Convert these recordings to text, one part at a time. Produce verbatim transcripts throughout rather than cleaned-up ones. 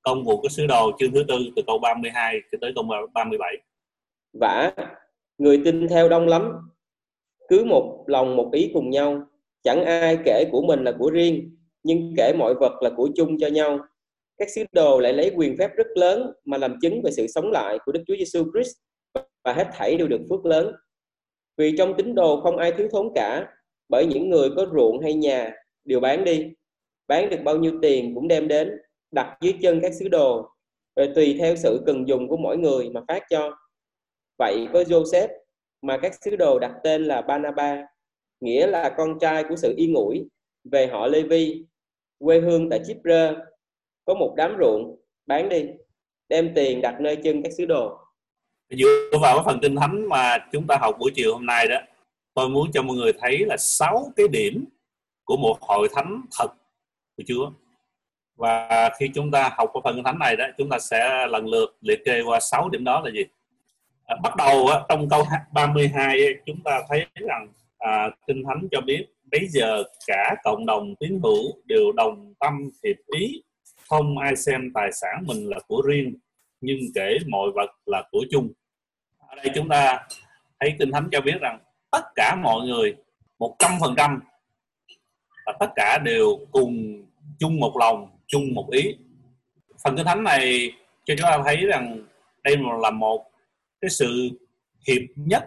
Công vụ các sứ đồ chương thứ tư từ câu ba mươi hai cho tới câu ba mươi bảy. Vả, người tin theo đông lắm, cứ một lòng một ý cùng nhau, chẳng ai kể của mình là của riêng, nhưng kể mọi vật là của chung cho nhau. Các sứ đồ lại lấy quyền phép rất lớn mà làm chứng về sự sống lại của Đức Chúa Giêsu Christ, và hết thảy đều được phước lớn. Vì trong tín đồ không ai thiếu thốn cả, bởi những người có ruộng hay nhà đều bán đi, bán được bao nhiêu tiền cũng đem đến đặt dưới chân các sứ đồ, rồi tùy theo sự cần dùng của mỗi người mà phát cho. Vậy có Joseph mà các sứ đồ đặt tên là Barnaba, nghĩa là con trai của sự yên ủi, về họ Lê-vi, quê hương tại Chip-rơ, có một đám ruộng, bán đi, đem tiền đặt nơi chân các sứ đồ. Dựa vào cái phần Kinh Thánh mà chúng ta học buổi chiều hôm nay đó, tôi muốn cho mọi người thấy là sáu cái điểm của một hội thánh thật của Chúa. Và khi chúng ta học cái phần Kinh Thánh này đó, chúng ta sẽ lần lượt liệt kê qua sáu điểm đó là gì. À, bắt đầu á, trong câu ba mươi hai chúng ta thấy rằng à, Kinh Thánh cho biết bây giờ cả cộng đồng tín hữu đều đồng tâm hiệp ý, không ai xem tài sản mình là của riêng, nhưng kể mọi vật là của chung. Ở đây chúng ta thấy Kinh Thánh cho biết rằng tất cả mọi người một trăm phần trăm và tất cả đều cùng chung một lòng, chung một ý. Phần Kinh Thánh này cho chúng ta thấy rằng đây là một cái sự hiệp nhất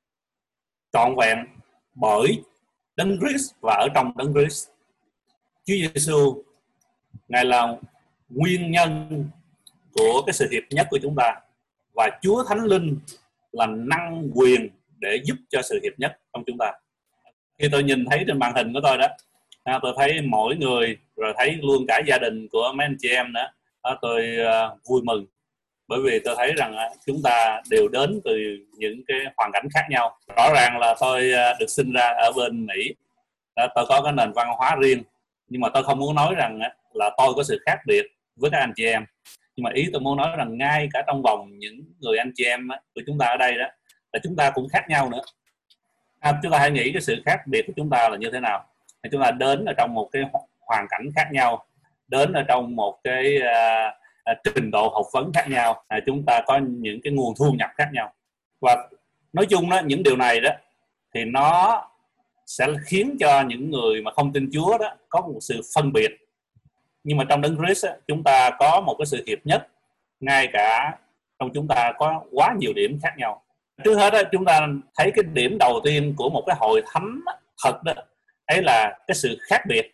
trọn vẹn bởi Đấng Christ và ở trong Đấng Christ. Chúa Giêsu Ngài là nguyên nhân của cái sự hiệp nhất của chúng ta, và Chúa Thánh Linh là năng quyền để giúp cho sự hiệp nhất trong chúng ta. Khi tôi nhìn thấy trên màn hình của tôi đó, tôi thấy mỗi người, rồi thấy luôn cả gia đình của mấy anh chị em nữa, tôi vui mừng, bởi vì tôi thấy rằng chúng ta đều đến từ những cái hoàn cảnh khác nhau. Rõ ràng là tôi được sinh ra ở bên Mỹ, tôi có cái nền văn hóa riêng, nhưng mà tôi không muốn nói rằng là tôi có sự khác biệt với các anh chị em. Nhưng mà ý tôi muốn nói rằng ngay cả trong vòng những người anh chị em của chúng ta ở đây đó, là chúng ta cũng khác nhau nữa. À, chúng ta hãy nghĩ cái sự khác biệt của chúng ta là như thế nào. Chúng ta đến ở trong một cái hoàn cảnh khác nhau, đến ở trong một cái uh, trình độ học vấn khác nhau, uh, chúng ta có những cái nguồn thu nhập khác nhau. Và nói chung đó, những điều này đó thì nó sẽ khiến cho những người mà không tin Chúa đó có một sự phân biệt. Nhưng mà trong Đấng Christ chúng ta có một cái sự hiệp nhất, ngay cả trong chúng ta có quá nhiều điểm khác nhau. Trước hết đó, chúng ta thấy cái điểm đầu tiên của một cái hội thánh thật đó, ấy là cái sự khác biệt.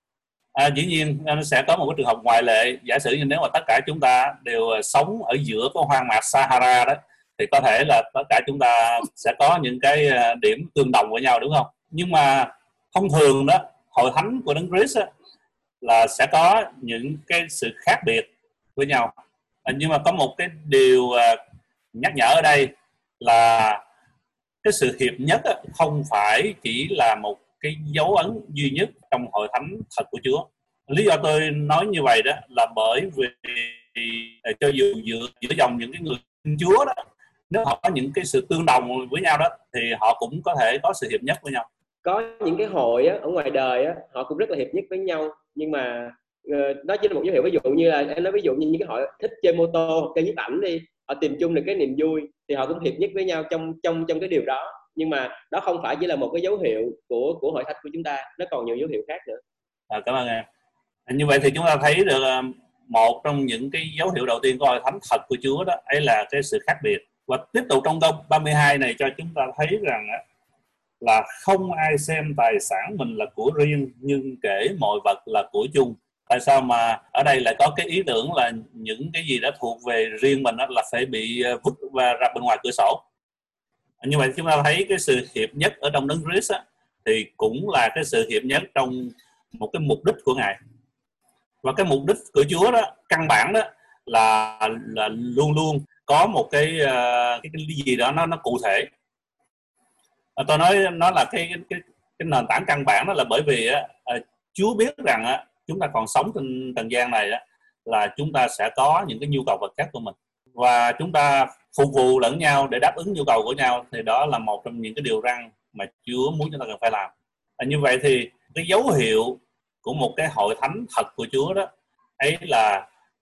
À, dĩ nhiên nó sẽ có một cái trường hợp ngoại lệ. Giả sử như nếu mà tất cả chúng ta đều sống ở giữa cái hoang mạc Sahara đó, thì có thể là tất cả chúng ta sẽ có những cái điểm tương đồng với nhau, đúng không? Nhưng mà thông thường đó, hội thánh của Đấng Christ là sẽ có những cái sự khác biệt với nhau. À, nhưng mà có một cái điều nhắc nhở ở đây là cái sự hiệp nhất không phải chỉ là một cái dấu ấn duy nhất trong hội thánh thật của Chúa. Lý do tôi nói như vậy đó là bởi vì cho dù giữa, giữa dòng những cái người tin Chúa đó, nếu họ có những cái sự tương đồng với nhau đó, thì họ cũng có thể có sự hiệp nhất với nhau. Có những cái hội á, ở ngoài đời á, họ cũng rất là hiệp nhất với nhau, nhưng mà uh, nó chỉ là một dấu hiệu. Ví dụ như là em nói ví dụ như những cái hội thích chơi mô tô hoặc chơi nhiếp ảnh đi, họ tìm chung được cái niềm vui thì họ cũng hiệp nhất với nhau trong trong trong cái điều đó. Nhưng mà đó không phải chỉ là một cái dấu hiệu của của hội thánh của chúng ta, nó còn nhiều dấu hiệu khác nữa. À, cảm ơn em. Như vậy thì chúng ta thấy được một trong những cái dấu hiệu đầu tiên của hội thánh thật của Chúa đó ấy là cái sự khác biệt. Và tiếp tục trong câu ba mươi hai này cho chúng ta thấy rằng là không ai xem tài sản mình là của riêng, nhưng kể mọi vật là của chung. Tại sao mà ở đây lại có cái ý tưởng là những cái gì đã thuộc về riêng mình đó là phải bị vứt và ra bên ngoài cửa sổ? Như vậy chúng ta thấy cái sự hiệp nhất ở trong Đấng Christ á, thì cũng là cái sự hiệp nhất trong một cái mục đích của Ngài. Và cái mục đích của Chúa đó, căn bản đó là là luôn luôn có một cái cái, cái gì đó nó nó cụ thể. À, tôi nói nó là cái cái cái nền tảng căn bản đó là bởi vì á, Chúa biết rằng á, chúng ta còn sống trên trần gian này á, là chúng ta sẽ có những cái nhu cầu vật chất của mình, và chúng ta phục vụ lẫn nhau để đáp ứng nhu cầu của nhau, thì đó là một trong những cái điều răn mà Chúa muốn chúng ta cần phải làm. À, như vậy thì cái dấu hiệu của một cái hội thánh thật của Chúa đó ấy là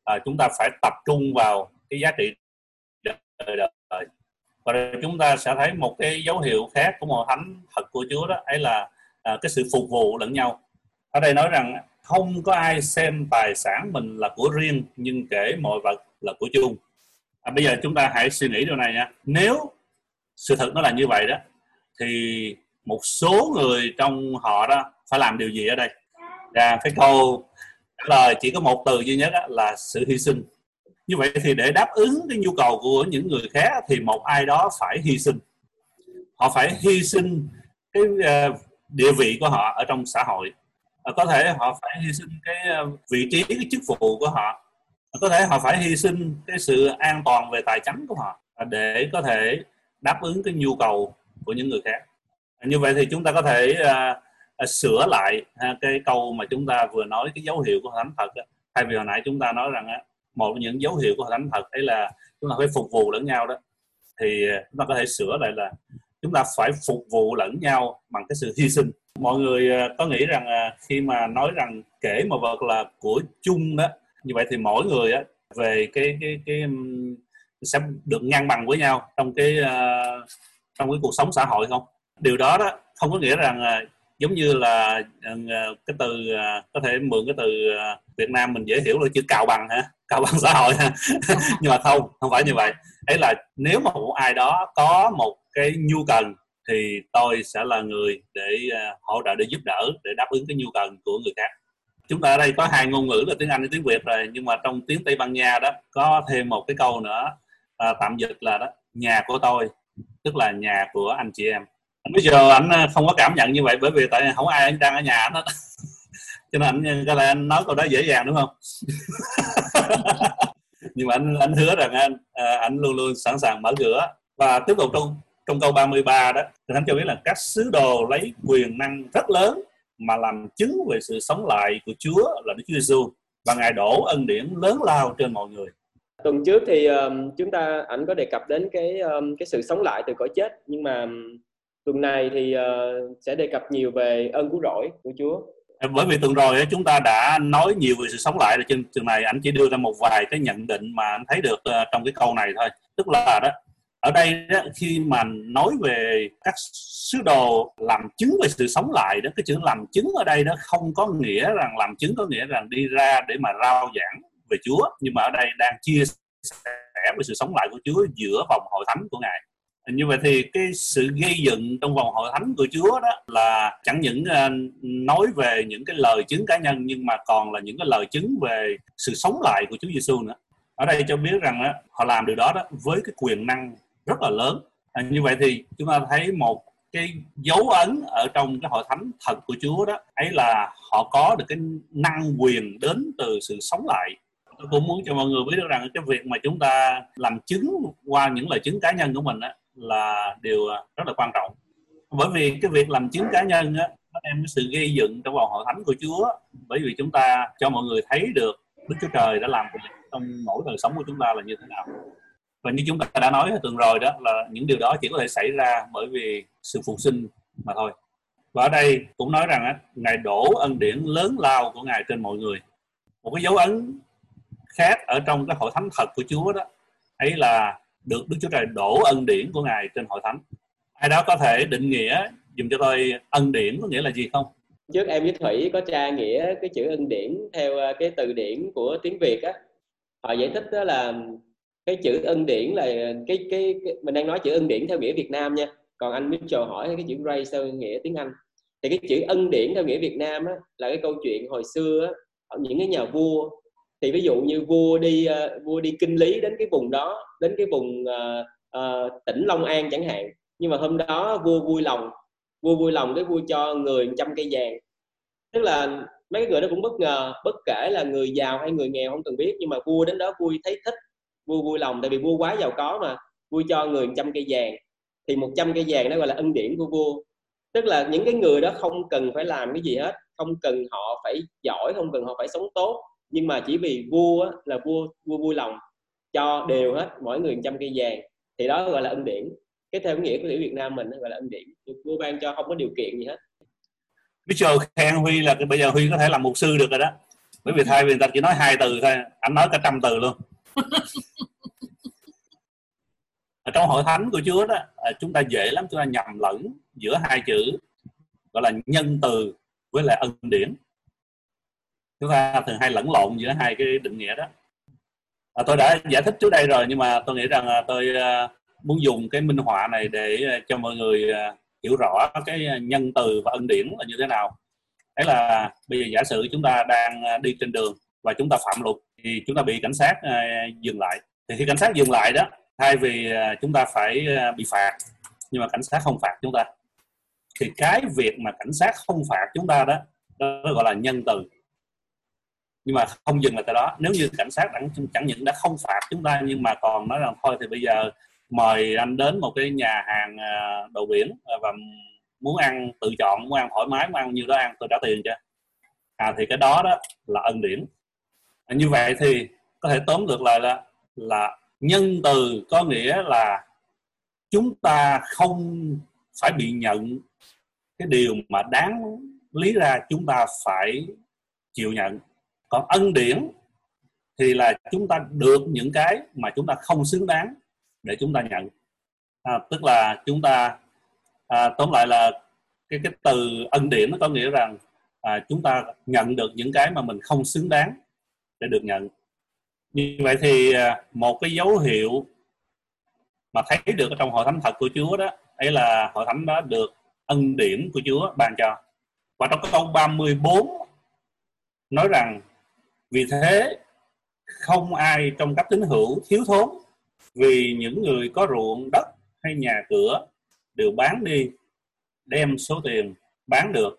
à, chúng ta phải tập trung vào cái giá trị đời đời. Và chúng ta sẽ thấy một cái dấu hiệu khác của hội thánh thật của Chúa, đó ấy là à, cái sự phục vụ lẫn nhau. Ở đây nói rằng không có ai xem tài sản mình là của riêng, nhưng kể mọi vật là của chung. À, bây giờ chúng ta hãy suy nghĩ điều này nha. Nếu sự thật nó là như vậy đó, thì một số người trong họ đó phải làm điều gì ở đây? Và cái câu trả lời chỉ có một từ duy nhất đó, là sự hy sinh. Như vậy thì để đáp ứng cái nhu cầu của những người khác thì một ai đó phải hy sinh. Họ phải hy sinh cái uh, địa vị của họ ở trong xã hội. Uh, có thể họ phải hy sinh cái uh, vị trí, cái chức vụ của họ. Uh, có thể họ phải hy sinh cái sự an toàn về tài chính của họ uh, để có thể đáp ứng cái nhu cầu của những người khác. Uh, như vậy thì chúng ta có thể uh, uh, sửa lại uh, cái câu mà chúng ta vừa nói, cái dấu hiệu của hội thánh thật. Uh, thay vì hồi nãy chúng ta nói rằng uh, một trong những dấu hiệu của hội thánh thật ấy là chúng ta phải phục vụ lẫn nhau đó, thì chúng ta có thể sửa lại là chúng ta phải phục vụ lẫn nhau bằng cái sự hy sinh. Mọi người có nghĩ rằng khi mà nói rằng kể một vật là của chung đó, như vậy thì mỗi người á, về cái cái cái sẽ được ngang bằng với nhau trong cái uh, trong cái cuộc sống xã hội không? Điều đó đó không có nghĩa rằng uh, giống như là uh, cái từ uh, có thể mượn cái từ uh, Việt Nam mình dễ hiểu là chữ cào bằng hả? Cào bằng xã hội ha. Nhưng mà không, không phải như vậy. Ấy là nếu mà một ai đó có một cái nhu cần thì tôi sẽ là người để uh, hỗ trợ, để giúp đỡ, để đáp ứng cái nhu cần của người khác. Chúng ta ở đây có hai ngôn ngữ là tiếng Anh và tiếng Việt rồi, nhưng mà trong tiếng Tây Ban Nha đó có thêm một cái câu nữa, uh, tạm dịch là đó, nhà của tôi, tức là nhà của anh chị em. Bây giờ anh không có cảm nhận như vậy, bởi vì tại không ai anh đang ở nhà anh hết. Cho nên anh có lẽ anh nói câu đó dễ dàng đúng không? Nhưng mà anh anh hứa rằng anh anh luôn luôn sẵn sàng mở cửa. Và tiếp tục trong trong câu ba mươi ba đó, thì Thánh cho biết là các sứ đồ lấy quyền năng rất lớn mà làm chứng về sự sống lại của Chúa là Đức Chúa Giêsu, và Ngài đổ ân điển lớn lao trên mọi người. Tuần trước thì um, chúng ta ảnh có đề cập đến cái um, cái sự sống lại từ cõi chết, nhưng mà um, tuần này thì uh, sẽ đề cập nhiều về ơn cứu rỗi của Chúa. Bởi vì tuần rồi chúng ta đã nói nhiều về sự sống lại, rồi trên tuần này anh chỉ đưa ra một vài cái nhận định mà anh thấy được trong cái câu này thôi. Tức là đó, ở đây đó, khi mà nói về các sứ đồ làm chứng về sự sống lại đó, cái chữ làm chứng ở đây đó không có nghĩa rằng làm chứng có nghĩa rằng đi ra để mà rao giảng về Chúa, nhưng mà ở đây đang chia sẻ về sự sống lại của Chúa giữa vòng hội thánh của Ngài. Như vậy thì cái sự gây dựng trong vòng hội thánh của Chúa đó là chẳng những uh, nói về những cái lời chứng cá nhân, nhưng mà còn là những cái lời chứng về sự sống lại của Chúa Giêsu nữa. Ở đây cho biết rằng uh, họ làm điều đó đó với cái quyền năng rất là lớn. À, như vậy thì chúng ta thấy một cái dấu ấn ở trong cái hội thánh thật của Chúa đó, ấy là họ có được cái năng quyền đến từ sự sống lại. Tôi cũng muốn cho mọi người biết được rằng cái việc mà chúng ta làm chứng qua những lời chứng cá nhân của mình đó, là điều rất là quan trọng. Bởi vì cái việc làm chứng cá nhân á, nó đem cái sự gây dựng trong vòng hội thánh của Chúa, bởi vì chúng ta cho mọi người thấy được Đức Chúa Trời đã làm trong mỗi đời sống của chúng ta là như thế nào. Và như chúng ta đã nói ở tuần rồi đó, là những điều đó chỉ có thể xảy ra bởi vì sự phục sinh mà thôi. Và ở đây cũng nói rằng á, Ngài đổ ân điển lớn lao của Ngài trên mọi người. Một cái dấu ấn khác ở trong cái hội thánh thật của Chúa đó, ấy là được Đức Chúa Trời đổ ân điển của Ngài trên hội thánh. Ai đó có thể định nghĩa dùm cho tôi ân điển có nghĩa là gì không? Trước em với Thủy có tra nghĩa cái chữ ân điển theo cái từ điển của tiếng Việt á. Họ giải thích đó là cái chữ ân điển là cái, cái cái mình đang nói chữ ân điển theo nghĩa Việt Nam nha. Còn anh Mitchell hỏi cái chữ grace theo nghĩa tiếng Anh. Thì cái chữ ân điển theo nghĩa Việt Nam á, là cái câu chuyện hồi xưa á, ở những cái nhà vua. Thì ví dụ như vua đi uh, vua đi kinh lý đến cái vùng đó, đến cái vùng uh, uh, tỉnh Long An chẳng hạn, nhưng mà hôm đó vua vui lòng vua vui lòng cái vua cho người một trăm cây vàng. Tức là mấy cái người đó cũng bất ngờ, bất kể là người giàu hay người nghèo không cần biết, nhưng mà vua đến đó vui thấy thích, vua vui lòng, tại vì vua quá giàu có mà, vua cho người một trăm cây vàng. Thì một trăm cây vàng đó gọi là ân điển của vua. Tức là những cái người đó không cần phải làm cái gì hết, không cần họ phải giỏi, không cần họ phải sống tốt, nhưng mà chỉ vì vua á, là vua vua vui lòng cho đều hết mỗi người một trăm cây vàng, thì đó gọi là ân điển. Cái theo nghĩa của chữ Việt Nam mình gọi là ân điển, vua ban cho không có điều kiện gì hết. Mitchell khen Huy là bây giờ Huy có thể làm mục sư được rồi đó. Bởi vì thay vì người ta chỉ nói hai từ thôi, anh nói cả trăm từ luôn. Ở trong hội thánh của Chúa đó, chúng ta dễ lắm chúng ta nhầm lẫn giữa hai chữ gọi là nhân từ với lại ân điển. Chúng ta thường hay lẫn lộn giữa hai cái định nghĩa đó. À, tôi đã giải thích trước đây rồi, nhưng mà tôi nghĩ rằng tôi muốn dùng cái minh họa này để cho mọi người hiểu rõ cái nhân từ và ân điển là như thế nào. Đấy là bây giờ giả sử chúng ta đang đi trên đường và chúng ta phạm luật, thì chúng ta bị cảnh sát dừng lại. Thì khi cảnh sát dừng lại đó, thay vì chúng ta phải bị phạt, nhưng mà cảnh sát không phạt chúng ta, thì cái việc mà cảnh sát không phạt chúng ta đó, đó gọi là nhân từ. Nhưng mà không dừng lại tại đó. Nếu như cảnh sát đã, chẳng những đã không phạt chúng ta, nhưng mà còn nói rằng thôi thì bây giờ mời anh đến một cái nhà hàng đồ biển và muốn ăn tự chọn, muốn ăn thoải mái, muốn ăn nhiêu đó ăn, tôi trả tiền cho. À, thì cái đó đó là ân điển. À, như vậy thì có thể tóm được lại là là nhân từ có nghĩa là chúng ta không phải bị nhận cái điều mà đáng lý ra chúng ta phải chịu nhận. Còn ân điển thì là chúng ta được những cái mà chúng ta không xứng đáng để chúng ta nhận. À, tức là chúng ta à, tóm lại là cái cái từ ân điển nó có nghĩa rằng à, chúng ta nhận được những cái mà mình không xứng đáng để được nhận. Như vậy thì à, một cái dấu hiệu mà thấy được ở trong hội thánh thật của Chúa đó, ấy là hội thánh đó được ân điển của Chúa ban cho. Và trong câu ba mươi bốn nói rằng vì thế không ai trong các tín hữu thiếu thốn, vì những người có ruộng đất hay nhà cửa đều bán đi, đem số tiền bán được.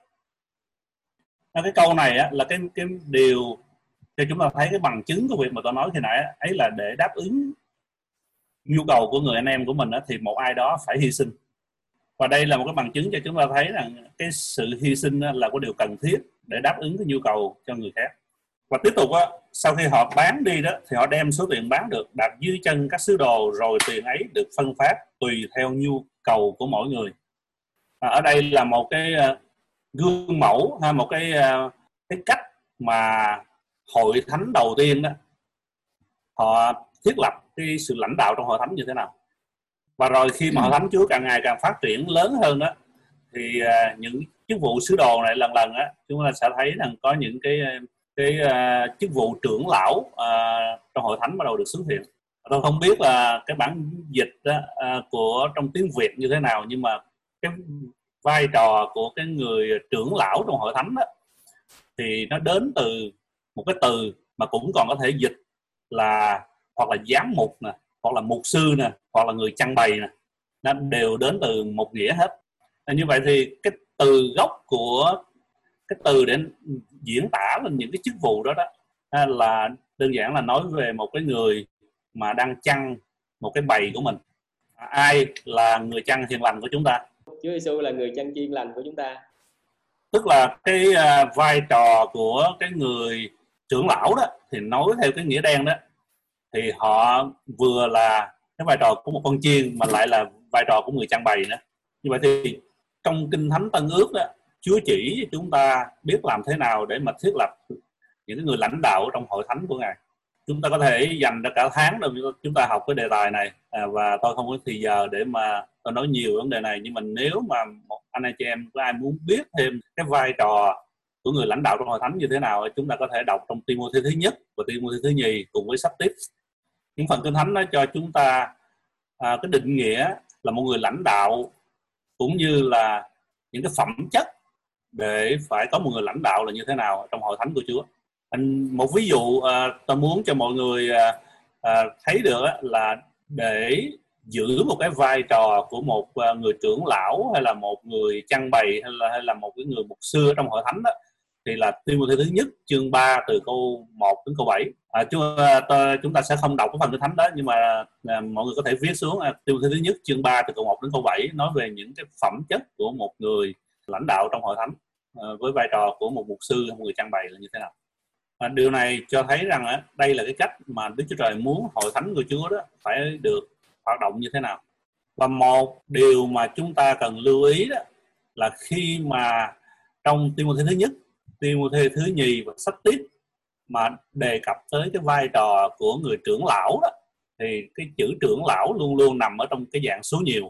Cái câu này á, là cái, cái điều cho chúng ta thấy cái bằng chứng của việc mà tôi nói khi nãy ấy, là để đáp ứng nhu cầu của người anh em của mình á, thì một ai đó phải hy sinh. Và đây là một cái bằng chứng cho chúng ta thấy rằng cái sự hy sinh là một điều cần thiết để đáp ứng cái nhu cầu cho người khác. Và tiếp tục á, sau khi họ bán đi đó, thì họ đem số tiền bán được đặt dưới chân các sứ đồ, rồi tiền ấy được phân phát tùy theo nhu cầu của mỗi người. À, ở đây là một cái uh, gương mẫu hay một cái uh, cái cách mà hội thánh đầu tiên đó họ thiết lập cái sự lãnh đạo trong hội thánh như thế nào. Và rồi khi mà hội thánh Chúa càng ngày càng phát triển lớn hơn đó, thì uh, những chức vụ sứ đồ này lần lần á, chúng ta sẽ thấy rằng có những cái cái uh, chức vụ trưởng lão uh, trong hội thánh bắt đầu được xuất hiện. Tôi không biết là cái bản dịch đó, uh, của trong tiếng Việt như thế nào, nhưng mà cái vai trò của cái người trưởng lão trong hội thánh đó, thì nó đến từ một cái từ mà cũng còn có thể dịch là hoặc là giám mục nè, hoặc là mục sư nè, hoặc là người chăn bày nè, nó đều đến từ một nghĩa hết. Như vậy thì cái từ gốc của cái từ để diễn tả lên những cái chức vụ đó đó là đơn giản là nói về một cái người mà đang chăn một cái bầy của mình. Ai là người chăn hiền lành của chúng ta? Chúa Giêsu là người chăn chiên lành của chúng ta. Tức là cái uh, vai trò của cái người trưởng lão đó, thì nói theo cái nghĩa đen đó, thì họ vừa là cái vai trò của một con chiên mà lại là vai trò của người chăn bầy nữa. Như vậy thì trong Kinh Thánh Tân Ước đó, Chúa chỉ cho chúng ta biết làm thế nào để mà thiết lập những người lãnh đạo trong hội thánh của Ngài. Chúng ta có thể dành ra cả tháng để chúng ta học cái đề tài này, à, và tôi không có thời giờ để mà tôi nói nhiều vấn đề này. Nhưng mà nếu mà một anh chị em có ai muốn biết thêm cái vai trò của người lãnh đạo trong hội thánh như thế nào, chúng ta có thể đọc trong Ti-mô-thê thứ nhất và Ti-mô-thê thứ nhì cùng với sách tiếp. Những phần Kinh Thánh đó cho chúng ta à, cái định nghĩa là một người lãnh đạo, cũng như là những cái phẩm chất để phải có một người lãnh đạo là như thế nào trong hội thánh của Chúa. Một ví dụ à, tôi muốn cho mọi người à, à, thấy được á, là để giữ một cái vai trò của một à, người trưởng lão hay là một người chăn bày hay là, hay là một cái người mục sư trong hội thánh đó, thì là Ti-mô-thê thứ nhất chương ba từ câu một đến câu bảy. À, chúng, à, chúng ta sẽ không đọc cái phần Kinh Thánh đó, nhưng mà à, mọi người có thể viết xuống à, Ti-mô-thê thứ nhất chương ba từ câu một đến câu bảy, nói về những cái phẩm chất của một người lãnh đạo trong hội thánh à, với vai trò của một mục sư hay một người chăn bày là như thế nào. À, điều này cho thấy rằng á, đây là cái cách mà Đức Chúa Trời muốn hội thánh của Chúa đó phải được hoạt động như thế nào. Và một điều mà chúng ta cần lưu ý đó là khi mà trong Ti-mô-thê thứ nhất, Ti-mô-thê thứ nhì và sách tiếp mà đề cập tới cái vai trò của người trưởng lão đó, thì cái chữ trưởng lão luôn luôn nằm ở trong cái dạng số nhiều.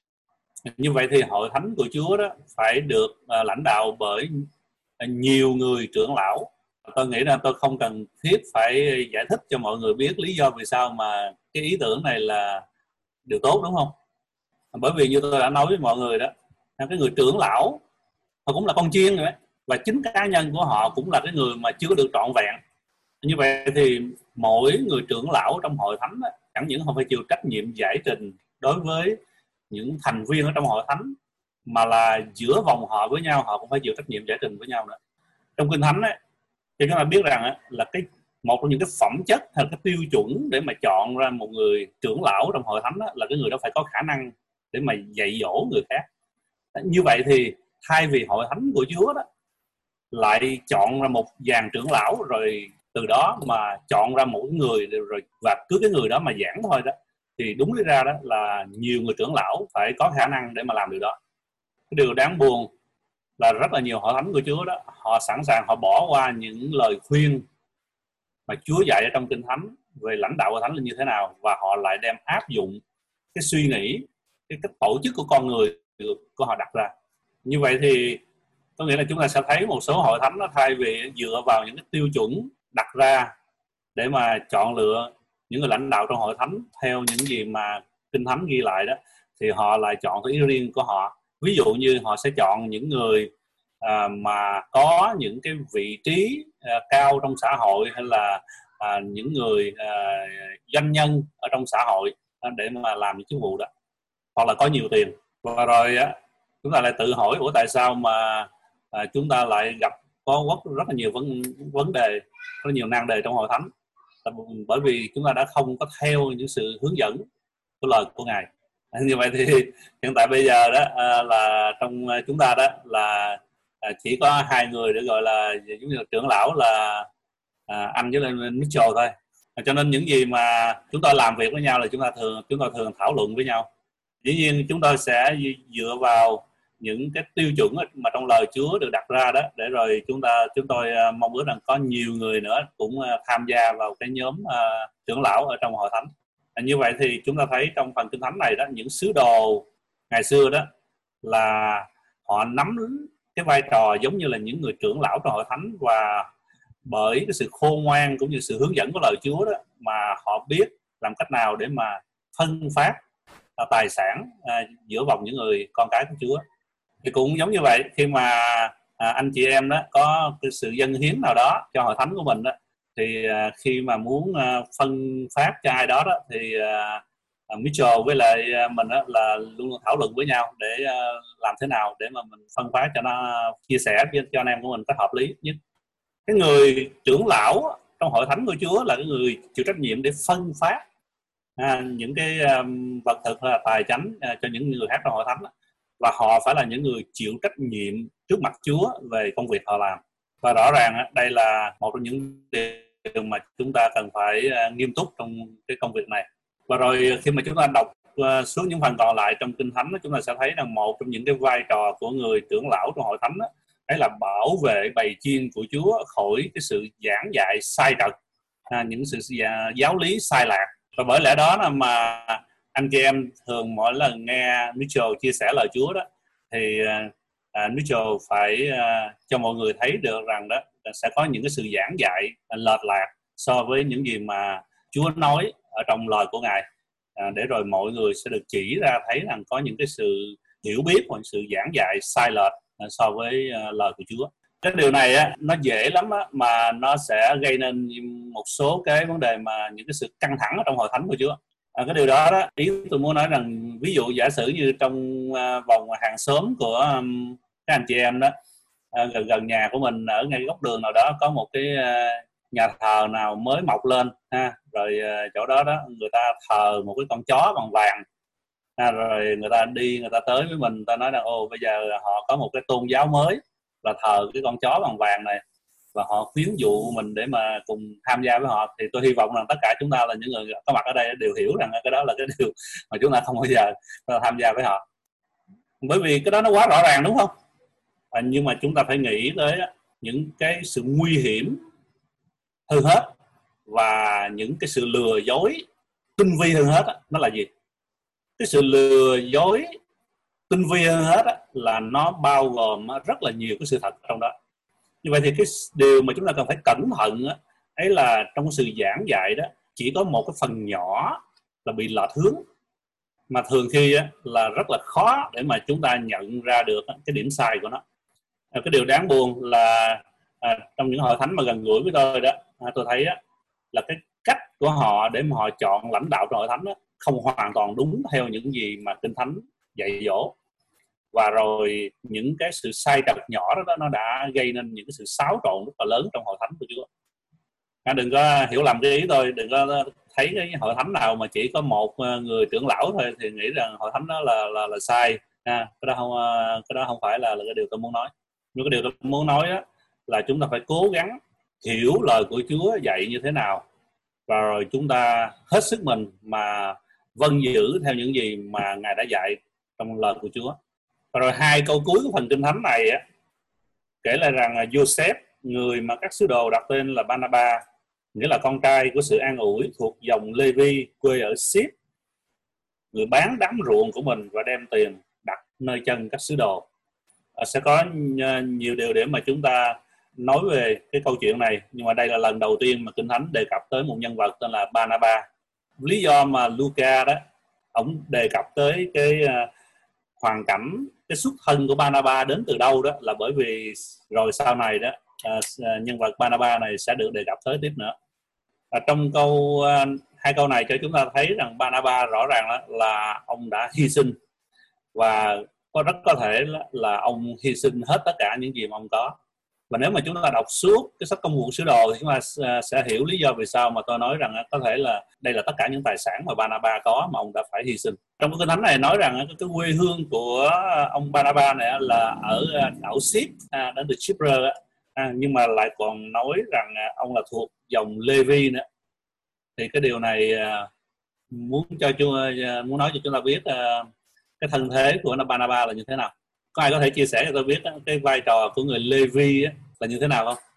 Như vậy thì hội thánh của Chúa đó phải được uh, lãnh đạo bởi nhiều người trưởng lão. Tôi nghĩ là tôi không cần thiết phải giải thích cho mọi người biết lý do vì sao mà cái ý tưởng này là điều tốt, đúng không? Bởi vì như tôi đã nói với mọi người đó, cái người trưởng lão họ cũng là con chiên rồi, và chính cá nhân của họ cũng là cái người mà chưa được trọn vẹn. Như vậy thì mỗi người trưởng lão trong hội thánh đó, chẳng những không phải chịu trách nhiệm giải trình đối với những thành viên ở trong hội thánh, mà là giữa vòng họ với nhau họ cũng phải chịu trách nhiệm giải trình với nhau nữa. Trong Kinh Thánh ấy, thì chúng ta biết rằng ấy, là cái một trong những cái phẩm chất hay cái tiêu chuẩn để mà chọn ra một người trưởng lão trong hội thánh đó, là cái người đó phải có khả năng để mà dạy dỗ người khác. Như vậy thì thay vì hội thánh của Chúa đó lại chọn ra một dàn trưởng lão, rồi từ đó mà chọn ra một người rồi và cứ cái người đó mà giảng thôi đó, thì đúng lý ra đó là nhiều người trưởng lão phải có khả năng để mà làm điều đó. Cái điều đáng buồn là rất là nhiều hội thánh của Chúa đó, họ sẵn sàng họ bỏ qua những lời khuyên mà Chúa dạy ở trong Kinh Thánh về lãnh đạo hội thánh là như thế nào, và họ lại đem áp dụng cái suy nghĩ, cái cách tổ chức của con người của họ đặt ra. Như vậy thì có nghĩa là chúng ta sẽ thấy một số hội thánh nó thay vì dựa vào những cái tiêu chuẩn đặt ra để mà chọn lựa những người lãnh đạo trong hội thánh theo những gì mà Kinh Thánh ghi lại đó, thì họ lại chọn cái ý riêng của họ. Ví dụ như họ sẽ chọn những người à, mà có những cái vị trí à, cao trong xã hội, hay là à, những người à, doanh nhân ở trong xã hội à, để mà làm những chức vụ đó, hoặc là có nhiều tiền. Và rồi á, chúng ta lại tự hỏi, ủa tại sao mà à, chúng ta lại gặp có rất là nhiều vấn, vấn đề, có nhiều nan đề trong hội thánh? Bởi vì chúng ta đã không có theo những sự hướng dẫn của lời của Ngài. Như vậy thì hiện tại bây giờ đó à, là trong chúng ta đó là à, chỉ có hai người để gọi là giống như là trưởng lão là à, anh với lên Mitchell thôi. Cho nên những gì mà chúng ta làm việc với nhau là chúng ta thường chúng ta thường thảo luận với nhau. Dĩ nhiên chúng tôi sẽ dựa vào những cái tiêu chuẩn mà trong lời Chúa được đặt ra đó, để rồi chúng ta chúng tôi mong ước rằng có nhiều người nữa cũng tham gia vào cái nhóm uh, trưởng lão ở trong hội thánh. Như vậy thì chúng ta thấy trong phần Kinh Thánh này đó, những sứ đồ ngày xưa đó là họ nắm cái vai trò giống như là những người trưởng lão trong hội thánh, và bởi cái sự khôn ngoan cũng như sự hướng dẫn của lời Chúa đó mà họ biết làm cách nào để mà phân phát à, tài sản à, giữa vòng những người con cái của Chúa. Thì cũng giống như vậy, khi mà à, anh chị em đó có cái sự dâng hiến nào đó cho hội thánh của mình đó, thì à, khi mà muốn à, phân phát cho ai đó đó thì à, Mitchell với lại mình đó là luôn luôn thảo luận với nhau để à, làm thế nào để mà mình phân phát cho nó, chia sẻ với cho anh em của mình có hợp lý nhất. Cái người trưởng lão trong hội thánh của Chúa là cái người chịu trách nhiệm để phân phát à, những cái um, vật thực hay là tài chánh à, cho những người khác trong hội thánh đó. Và họ phải là những người chịu trách nhiệm trước mặt Chúa về công việc họ làm. Và rõ ràng đây là một trong những điều mà chúng ta cần phải nghiêm túc trong cái công việc này. Và rồi khi mà chúng ta đọc xuống những phần còn lại trong Kinh Thánh, chúng ta sẽ thấy rằng một trong những cái vai trò của người trưởng lão trong hội thánh đó, đấy là bảo vệ bầy chiên của Chúa khỏi cái sự giảng dạy sai trật, à, những sự giáo lý sai lạc. Và bởi lẽ đó là mà anh chị em thường mỗi lần nghe Mitchell chia sẻ lời Chúa đó, thì uh, Mitchell phải uh, cho mọi người thấy được rằng đó sẽ có những cái sự giảng dạy lệch lạc so với những gì mà Chúa nói ở trong lời của Ngài, uh, để rồi mọi người sẽ được chỉ ra thấy rằng có những cái sự hiểu biết hoặc sự giảng dạy sai lệch uh, so với uh, lời của Chúa. Cái điều này á, nó dễ lắm á, mà nó sẽ gây nên một số cái vấn đề mà những cái sự căng thẳng ở trong hội thánh của Chúa. À, cái điều đó đó, ý tôi muốn nói rằng ví dụ giả sử như trong uh, vòng hàng xóm của um, các anh chị em đó, uh, gần gần nhà của mình ở ngay góc đường nào đó có một cái uh, nhà thờ nào mới mọc lên ha, rồi uh, chỗ đó đó người ta thờ một cái con chó bằng vàng ha, rồi người ta đi người ta tới với mình, người ta nói là ồ bây giờ họ có một cái tôn giáo mới là thờ cái con chó bằng vàng này, và họ khuyến dụ mình để mà cùng tham gia với họ. Thì tôi hy vọng rằng tất cả chúng ta là những người có mặt ở đây đều hiểu rằng cái đó là cái điều mà chúng ta không bao giờ tham gia với họ, bởi vì cái đó nó quá rõ ràng, đúng không? À, nhưng mà chúng ta phải nghĩ tới những cái sự nguy hiểm hơn hết, và những cái sự lừa dối tinh vi hơn hết á, nó là gì? Cái sự lừa dối tinh vi hơn hết á, là nó bao gồm rất là nhiều cái sự thật trong đó. Như vậy thì cái điều mà chúng ta cần phải cẩn thận á, ấy là trong sự giảng dạy đó chỉ có một cái phần nhỏ là bị lệch hướng, mà thường khi á, là rất là khó để mà chúng ta nhận ra được cái điểm sai của nó. Cái điều đáng buồn là à, trong những hội thánh mà gần gũi với tôi đó, à, tôi thấy á, là cái cách của họ để mà họ chọn lãnh đạo trong hội thánh đó, không hoàn toàn đúng theo những gì mà Kinh Thánh dạy dỗ. Và rồi những cái sự sai trật nhỏ đó, đó nó đã gây nên những cái sự xáo trộn rất là lớn trong hội thánh của Chúa. À, đừng có hiểu lầm cái ý tôi, đừng có thấy cái hội thánh nào mà chỉ có một người trưởng lão thôi thì nghĩ rằng hội thánh đó là là, là sai. À, cái đó không cái đó không phải là, là cái điều tôi muốn nói. Nhưng cái điều tôi muốn nói đó là chúng ta phải cố gắng hiểu lời của Chúa dạy như thế nào, và rồi chúng ta hết sức mình mà vâng giữ theo những gì mà Ngài đã dạy trong lời của Chúa. Và rồi hai câu cuối của phần Kinh Thánh này á, kể lại rằng Joseph, người mà các sứ đồ đặt tên là Barnabas, nghĩa là con trai của sự an ủi, thuộc dòng Lê-vi, quê ở Ship, người bán đám ruộng của mình và đem tiền đặt nơi chân các sứ đồ. À, sẽ có nhiều điều để mà chúng ta nói về cái câu chuyện này, nhưng mà đây là lần đầu tiên mà Kinh Thánh đề cập tới một nhân vật tên là Barnabas. Lý do mà Luca đó, ông đề cập tới cái uh, hoàn cảnh, cái xuất thân của Barnabas đến từ đâu đó, là bởi vì rồi sau này đó uh, nhân vật Barnabas này sẽ được đề cập tới tiếp nữa. À, trong câu uh, hai câu này cho chúng ta thấy rằng Barnabas rõ ràng là, là ông đã hy sinh, và có rất có thể là, là ông hy sinh hết tất cả những gì mà ông có. Và nếu mà chúng ta đọc suốt cái sách Công vụ Sứ Đồ thì chúng ta sẽ hiểu lý do vì sao mà tôi nói rằng có thể là đây là tất cả những tài sản mà Barnabas có mà ông đã phải hy sinh. Trong cái Kinh Thánh này nói rằng cái quê hương của ông Barnabas này là ở đảo Ship, đến từ Chipre, nhưng mà lại còn nói rằng ông là thuộc dòng Lê-vi nữa. Thì cái điều này muốn cho muốn nói cho chúng ta biết cái thân thế của Barnabas là như thế nào. Có ai có thể chia sẻ cho tôi biết cái vai trò của người Lê-vi là như thế nào không?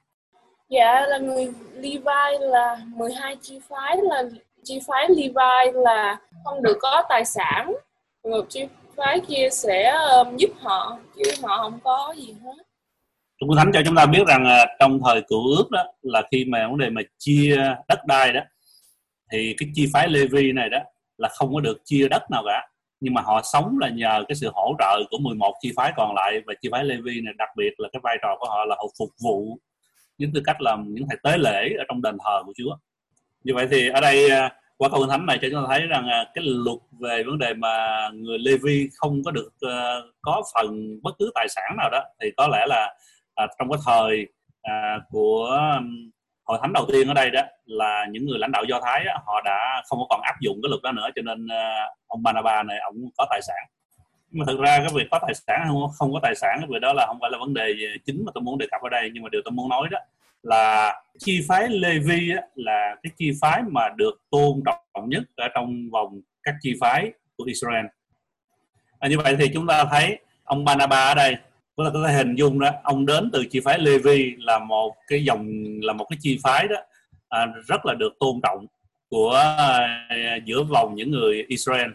Dạ, là người Levi là mười hai chi phái, là chi phái Levi là không được có tài sản, một chi phái kia sẽ um, giúp họ, chứ họ không có gì hết. Trong Kinh Thánh cho chúng ta biết rằng trong thời Cựu Ước đó, là khi mà vấn đề mà chia đất đai đó, thì cái chi phái Lê-vi này đó là không có được chia đất nào cả, nhưng mà họ sống là nhờ cái sự hỗ trợ của mười một chi phái còn lại. Và chi phái Lê-vi này đặc biệt là cái vai trò của họ là họ phục vụ với tư cách làm những thầy tế lễ ở trong đền thờ của Chúa. Như vậy thì ở đây qua câu Kinh Thánh này cho chúng ta thấy rằng cái luật về vấn đề mà người Lê-vi không có được uh, có phần bất cứ tài sản nào đó, thì có lẽ là uh, trong cái thời uh, của um, hội thánh đầu tiên ở đây đó là những người lãnh đạo Do Thái á, họ đã không có còn áp dụng cái luật đó nữa, cho nên uh, ông Barnabas này ông có tài sản. Nhưng mà thực ra cái việc có tài sản không, không có tài sản, cái việc đó là không phải là vấn đề chính mà tôi muốn đề cập ở đây. Nhưng mà điều tôi muốn nói đó là chi phái Lê-vi á, là cái chi phái mà được tôn trọng nhất ở trong vòng các chi phái của Israel. À, như vậy thì chúng ta thấy ông Barnabas ở đây, chúng ta có thể hình dung đó, ông đến từ chi phái Lê-vi là một cái dòng, là một cái chi phái đó à, rất là được tôn trọng của à, giữa vòng những người Israel.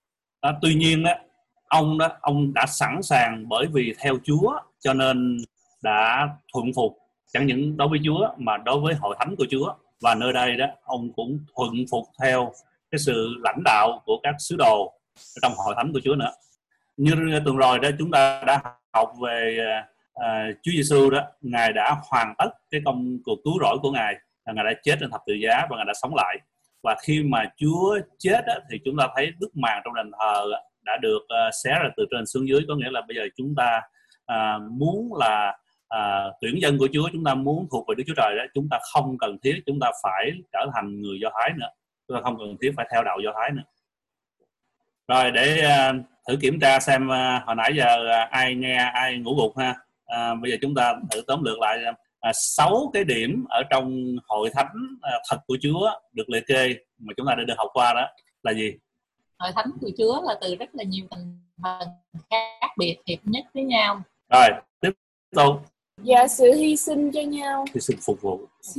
À, tuy nhiên đó, ông đó ông đã sẵn sàng bởi vì theo Chúa cho nên đã thuận phục chẳng những đối với Chúa mà đối với hội thánh của Chúa. Và nơi đây đó ông cũng thuận phục theo cái sự lãnh đạo của các sứ đồ trong hội thánh của Chúa nữa. Như tuần rồi đó chúng ta đã học về uh, Chúa Giêsu đó, Ngài đã hoàn tất cái công cuộc cứu rỗi của Ngài, Ngài đã chết trên thập tự giá và Ngài đã sống lại. Và khi mà Chúa chết đó, thì chúng ta thấy bức màn trong đền thờ đã được uh, xé ra từ trên xuống dưới. Có nghĩa là bây giờ chúng ta uh, muốn là uh, tuyển dân của Chúa, chúng ta muốn thuộc về Đức Chúa Trời đó, chúng ta không cần thiết chúng ta phải trở thành người Do Thái nữa, chúng ta không cần thiết phải theo đạo Do Thái nữa. Rồi để uh, thử kiểm tra xem uh, hồi nãy giờ uh, ai nghe ai ngủ gục ha. Uh, bây giờ chúng ta thử tóm lược lại sáu uh, cái điểm ở trong hội thánh uh, thật của Chúa được liệt kê mà chúng ta đã được học qua, đó là gì? Hội thánh của Chúa là từ rất là nhiều thành phần khác biệt hiệp nhất với nhau. Rồi tiếp tục. Và sự hy sinh cho nhau. Hy sinh phục vụ.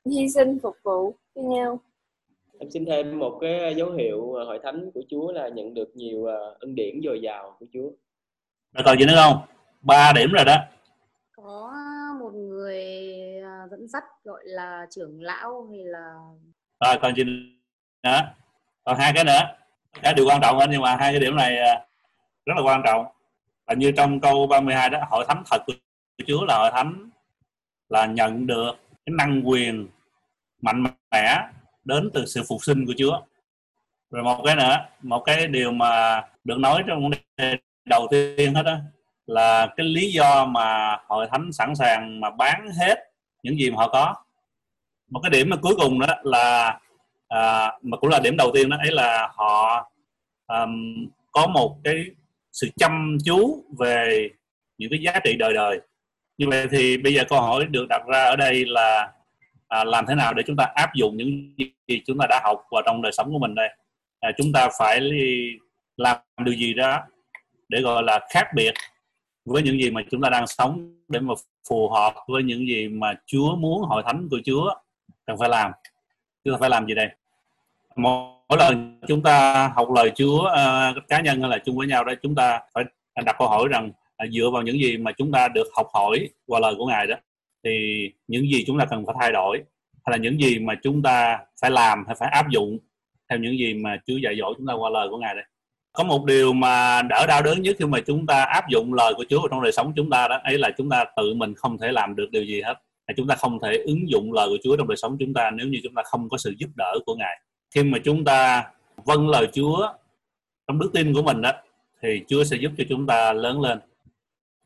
hy sinh phục vụ cho nhau. Em xin thêm một cái dấu hiệu hội thánh của Chúa là nhận được nhiều ân điển dồi dào của Chúa. Rồi còn gì nữa không? Ba điểm rồi đó. Có một người dẫn dắt gọi là trưởng lão hay là... Rồi còn gì nữa? Còn hai cái nữa. Cái điều quan trọng hơn, nhưng mà hai cái điểm này rất là quan trọng. Và như trong câu ba mươi hai đó, hội thánh thật của Chúa là hội thánh là nhận được cái năng quyền mạnh mẽ đến từ sự phục sinh của Chúa. Rồi một cái nữa, một cái điều mà được nói trong vấn đề đầu tiên hết đó là cái lý do mà hội thánh sẵn sàng mà bán hết những gì mà họ có. Một cái điểm mà cuối cùng đó là à, mà cũng là điểm đầu tiên đó ấy là họ um, có một cái sự chăm chú về những cái giá trị đời đời. Như vậy thì bây giờ câu hỏi được đặt ra ở đây là à, làm thế nào để chúng ta áp dụng những gì chúng ta đã học vào trong đời sống của mình đây. À, chúng ta phải làm điều gì đó để gọi là khác biệt với những gì mà chúng ta đang sống, để mà phù hợp với những gì mà Chúa muốn hội thánh của Chúa cần phải làm. Chúng ta phải làm gì đây? Mỗi lần chúng ta học lời Chúa uh, cá nhân hay là chung với nhau đó, chúng ta phải đặt câu hỏi rằng uh, dựa vào những gì mà chúng ta được học hỏi qua lời của Ngài đó, thì những gì chúng ta cần phải thay đổi, hay là những gì mà chúng ta phải làm hay phải áp dụng theo những gì mà Chúa dạy dỗ chúng ta qua lời của Ngài đây. Có một điều mà đỡ đau đớn nhất khi mà chúng ta áp dụng lời của Chúa vào trong đời sống chúng ta đó, ấy là chúng ta tự mình không thể làm được điều gì hết. Chúng ta không thể ứng dụng lời của Chúa trong đời sống chúng ta nếu như chúng ta không có sự giúp đỡ của Ngài. Khi mà chúng ta vâng lời Chúa trong đức tin của mình đó, thì Chúa sẽ giúp cho chúng ta lớn lên.